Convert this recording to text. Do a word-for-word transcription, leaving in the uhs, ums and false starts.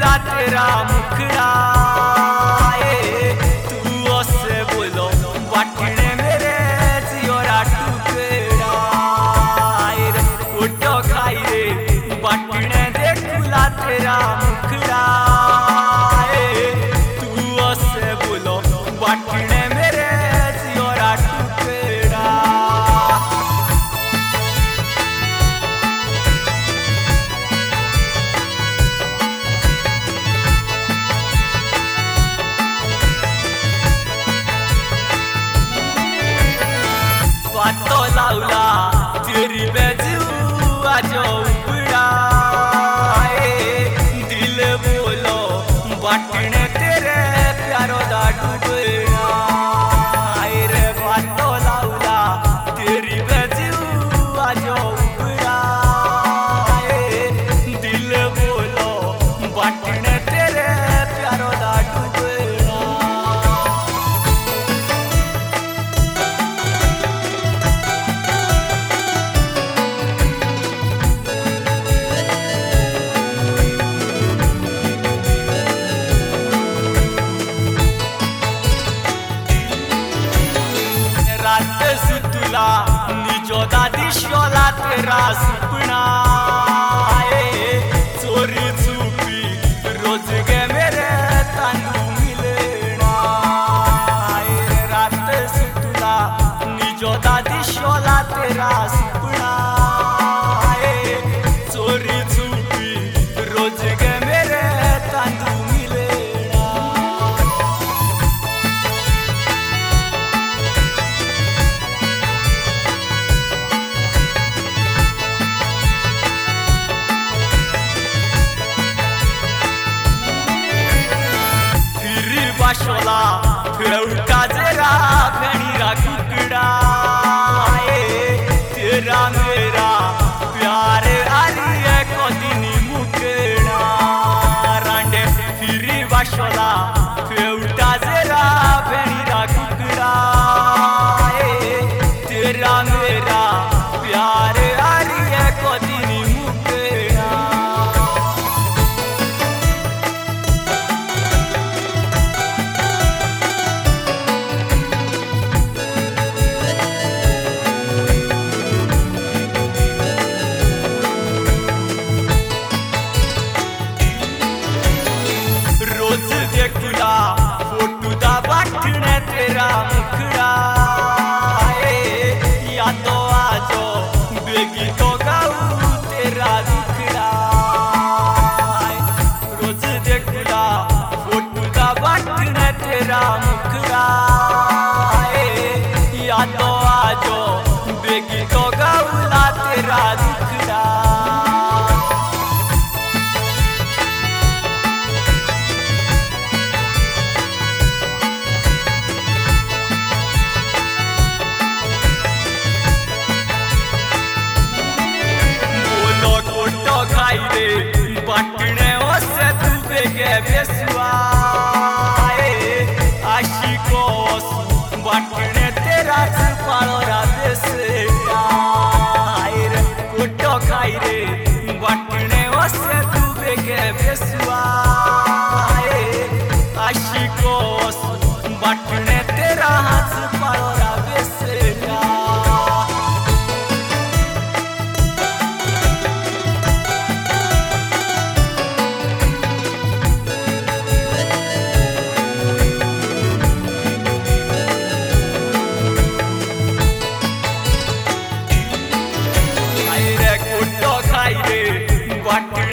खुला तेरा मुखड़ा तू उससे बोलो बाटने मेरे जियोरा टुकड़ा फोटो खाई रे बाटने दे खुला तेरा मुखड़ा तू उससे बोलो बाटने मेरे जियोरा टुकड़ा बातों लाउला तेरी बेजू आजो उपड़ा दिल बोलो बाटने तेरे प्यारो दा डूबड़ा रे बातों लाउला तेरी बेजू आजो उपड़ा दिल बोलो बाटने तेरे प्यारो दा डूबड़ा रात सुतला निजो दादी शोला तेरा सपना चोरी छुपी रोज गे मेरे तांदू मिलना रात सुतला निजो दादी शोला तेरा सपना चोरी छुपी रोज गे मेरे तांदू मिलना बाशोला फेउटा जरा भेणीरा कुकड़ा तेरा मेरा प्यार आलिए कोदिनी मुकड़ा रांडे फिरी बाशोला फेउटा जरा भेणीरा कुकड़ा तेरा मेरा प्यार आलिए कोदिनी मुकड़ा रोज देखला फोटू दा बाटने तेरा मुखड़ा या तो आजो बेगी तो गाऊ तेरा दुखड़ा रोज देखला फोटू दा बाटने तेरा मुखड़ा या तो आजो बेगी तो गाऊला तेरा दुखड़ा खाई रे बाटने ओसे तू बेगे बेसुआ आशिको बाटने तेरा छुपालो रा बेसेटा रे कोटो खाई रे बाटने ओसे तू बेगे बेसुआ आशिको बाटने तेरा छुपालो रा बेसेटा बाटने